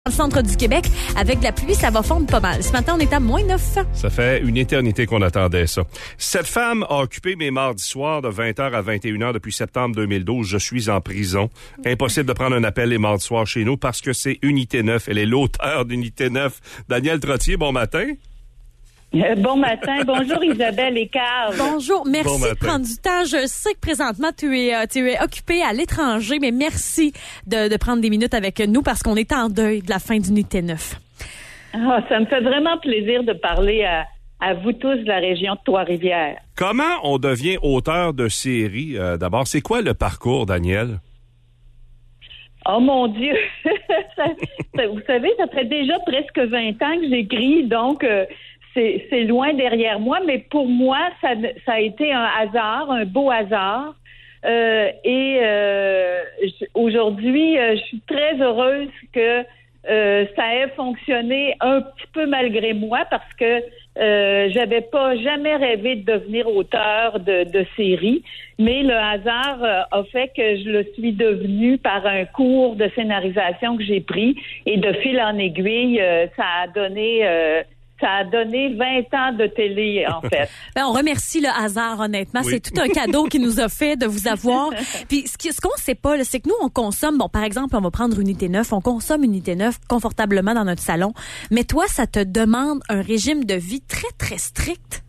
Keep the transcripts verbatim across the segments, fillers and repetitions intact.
Dans le centre du Québec, avec de la pluie, ça va fondre pas mal. Ce matin, on est à moins neuf. Ça fait une éternité qu'on attendait ça. Cette femme a occupé mes mardis soirs de vingt heures à vingt et une heures depuis septembre deux mille douze. Je suis en prison. Impossible de prendre un appel les mardis soirs chez nous parce que c'est Unité neuf. Elle est l'auteure d'Unité neuf. Danielle Trottier, bon matin. Euh, bon matin. Bonjour Isabelle et Carl. Bonjour. Merci Bon de prendre du temps. Je sais que présentement, tu es, euh, tu es occupé à l'étranger, mais merci de, de prendre des minutes avec nous parce qu'on est en deuil de la fin d'Unité neuf. Ah, ça me fait vraiment plaisir de parler à, à vous tous de la région de Trois-Rivières. Comment on devient auteur de série? Euh, d'abord, c'est quoi le parcours, Danielle? Oh mon Dieu! ça, ça, vous savez, ça fait déjà presque vingt ans que j'écris, donc... Euh, C'est, c'est loin derrière moi, mais pour moi, ça, ça a été un hasard, un beau hasard. Euh, et euh, j- aujourd'hui, euh, je suis très heureuse que euh, ça ait fonctionné un petit peu malgré moi parce que euh, j'avais pas jamais rêvé de devenir auteur de, de série, mais le hasard euh, a fait que je le suis devenue par un cours de scénarisation que j'ai pris et de fil en aiguille, euh, ça a donné... Euh, Ça a donné vingt ans de télé, en fait. Ben, on remercie le hasard, honnêtement. Oui. C'est tout un cadeau qu'il nous a fait de vous avoir. Puis ce, qui, ce qu'on sait pas, là, c'est que nous, on consomme, bon, par exemple, on va prendre Unité neuf, on consomme Unité neuf confortablement dans notre salon. Mais toi, ça te demande un régime de vie très, très strict.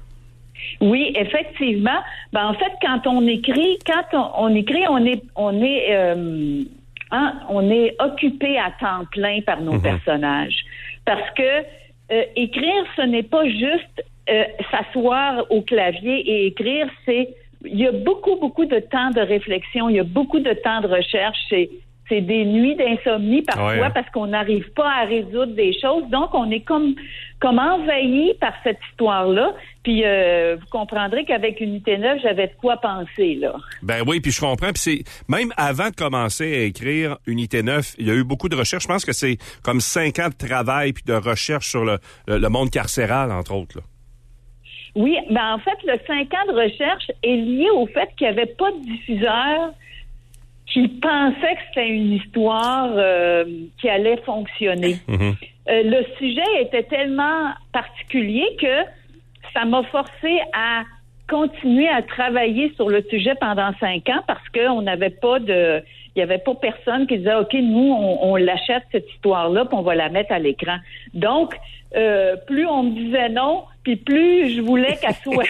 Oui, effectivement. Ben, en fait, quand on écrit, quand on, on écrit, on est, on est, euh, hein, on est occupé à temps plein par nos mm-hmm. personnages. Parce que Euh, écrire, ce n'est pas juste euh, s'asseoir au clavier et écrire, c'est il y a beaucoup, beaucoup de temps de réflexion, il y a beaucoup de temps de recherche, c'est, c'est des nuits d'insomnie parfois ouais. parce qu'on n'arrive pas à résoudre des choses, donc on est comme comme envahi par cette histoire-là, puis euh, vous comprendrez qu'avec Unité neuf, j'avais de quoi penser, là. Ben oui, puis je comprends, puis c'est même avant de commencer à écrire Unité neuf, il y a eu beaucoup de recherches, je pense que c'est comme cinq ans de travail puis de recherche sur le, le, le monde carcéral, entre autres, là. Oui, ben en fait, le cinq ans de recherche est lié au fait qu'il n'y avait pas de diffuseur qui pensait que c'était une histoire euh, qui allait fonctionner. Mm-hmm. Euh, le sujet était tellement particulier que ça m'a forcé à continuer à travailler sur le sujet pendant cinq ans parce qu'on n'avait pas de... Il n'y avait pas personne qui disait « OK, nous, on, on l'achète, cette histoire-là, puis on va la mettre à l'écran. » Donc, euh, plus on me disait non, puis plus je voulais qu'elle soit.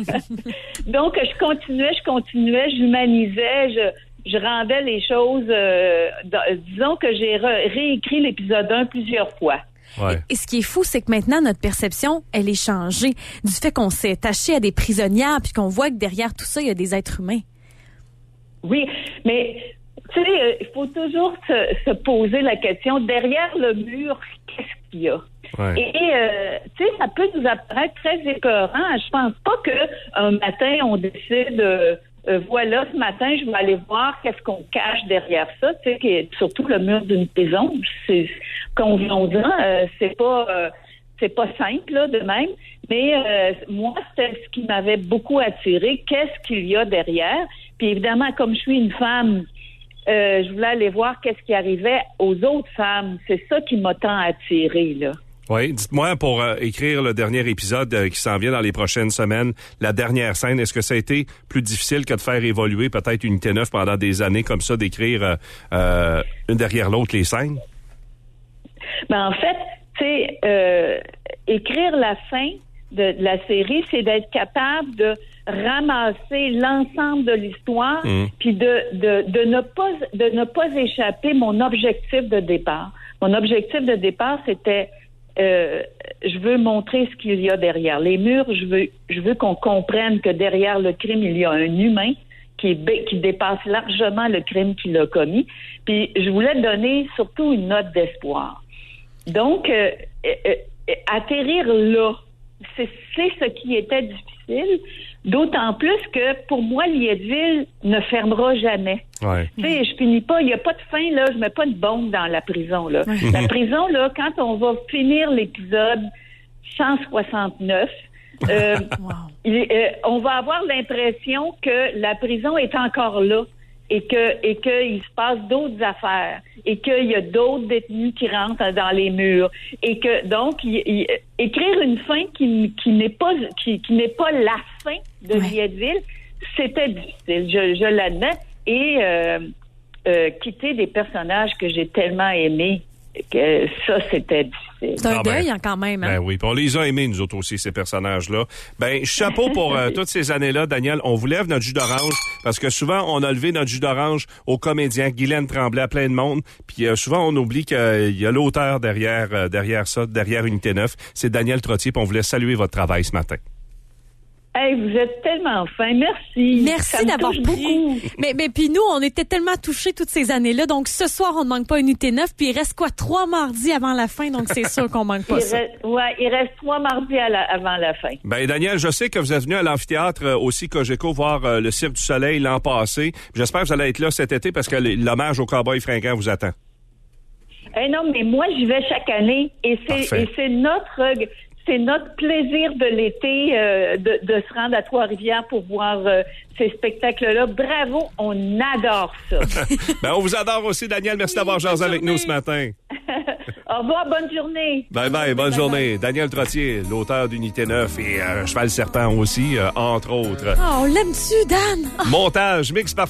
Donc, je continuais, je continuais, j'humanisais, je... Je rendais les choses, euh, dans, disons que j'ai ré- réécrit l'épisode un plusieurs fois. Ouais. Et ce qui est fou, c'est que maintenant, notre perception, elle est changée du fait qu'on s'est attaché à des prisonnières puis qu'on voit que derrière tout ça, il y a des êtres humains. Oui, mais tu sais, il faut toujours se, se poser la question, derrière le mur, qu'est-ce qu'il y a? Ouais. Et euh, tu sais, ça peut nous apparaître très épeurant. Je pense pas qu'un matin, on décide... Euh, Euh, voilà, ce matin, je vais aller voir qu'est-ce qu'on cache derrière ça, tu sais, qui est surtout le mur d'une prison. C'est, convenons-en, euh, c'est pas, euh, c'est pas simple là, de même. Mais euh, moi, c'était ce qui m'avait beaucoup attiré. Qu'est-ce qu'il y a derrière? Puis évidemment, comme je suis une femme, euh, je voulais aller voir qu'est-ce qui arrivait aux autres femmes. C'est ça qui m'a tant attiré là. Oui, dites-moi, pour euh, écrire le dernier épisode euh, qui s'en vient dans les prochaines semaines, la dernière scène, est-ce que ça a été plus difficile que de faire évoluer peut-être Unité neuf pendant des années comme ça, d'écrire euh, euh, une derrière l'autre les scènes? Ben en fait, tu sais, euh, écrire la fin de, de la série, c'est d'être capable de ramasser l'ensemble de l'histoire, mmh. puis de, de, de, ne pas, de ne pas échapper mon objectif de départ. Mon objectif de départ, c'était Euh, je veux montrer ce qu'il y a derrière les murs. Je veux, je veux qu'on comprenne que derrière le crime, il y a un humain qui, est, qui dépasse largement le crime qu'il a commis. Puis, je voulais donner surtout une note d'espoir. Donc, euh, euh, euh, atterrir là, c'est, c'est ce qui était difficile. D'autant plus que, pour moi, Lietteville ne fermera jamais. Ouais. Tu sais, je finis pas, il n'y a pas de fin, là, je mets pas de bombe dans la prison, là. La prison, là, quand on va finir l'épisode cent soixante-neuf, euh, wow. il, euh, on va avoir l'impression que la prison est encore là et que et qu'il se passe d'autres affaires et qu'il y a d'autres détenus qui rentrent dans les murs et que donc il, il, écrire une fin qui qui n'est pas qui, qui n'est pas la fin de ouais. Vietteville, c'était difficile, je, je l'admets, et euh, euh, quitter des personnages que j'ai tellement aimés, que ça, c'était difficile. C'est un ah deuil ben, hein, quand même. Hein? Ben oui, puis on les a aimés, nous autres aussi, ces personnages-là. Ben, chapeau pour euh, toutes ces années-là, Daniel. On vous lève notre jus d'orange, parce que souvent, on a levé notre jus d'orange aux comédiens, Guylaine Tremblay, à plein de monde, puis euh, souvent, on oublie qu'il euh, y a l'auteur derrière, euh, derrière ça, derrière Unité neuf. C'est Daniel Trottier, puis on voulait saluer votre travail ce matin. Hey, vous êtes tellement fin. Merci. Merci d'avoir pris. Mais, mais puis nous, on était tellement touchés toutes ces années-là. Donc, ce soir, on ne manque pas Unité neuf. Puis il reste quoi? Trois mardis avant la fin. Donc, c'est sûr qu'on manque pas il ça. Reste, ouais, il reste trois mardis à la, avant la fin. Ben, Daniel, je sais que vous êtes venu à l'amphithéâtre euh, aussi Cogeco voir euh, le Cirque du Soleil l'an passé. J'espère que vous allez être là cet été parce que l'hommage au cowboy fringant vous attend. Eh non, mais moi, j'y vais chaque année. Et c'est, et c'est notre... C'est notre plaisir de l'été euh, de, de se rendre à Trois-Rivières pour voir euh, ces spectacles-là. Bravo, on adore ça. Ben, on vous adore aussi, Daniel. Merci oui, d'avoir jasé avec nous ce matin. Au revoir, bonne journée. Bye bye, bonne bye journée. Bye. Daniel Trottier, l'auteur d'Unité neuf et euh, Cheval Serpent aussi, euh, entre autres. Oh, on l'aime-tu, Dan? Oh. Montage, mix parfait.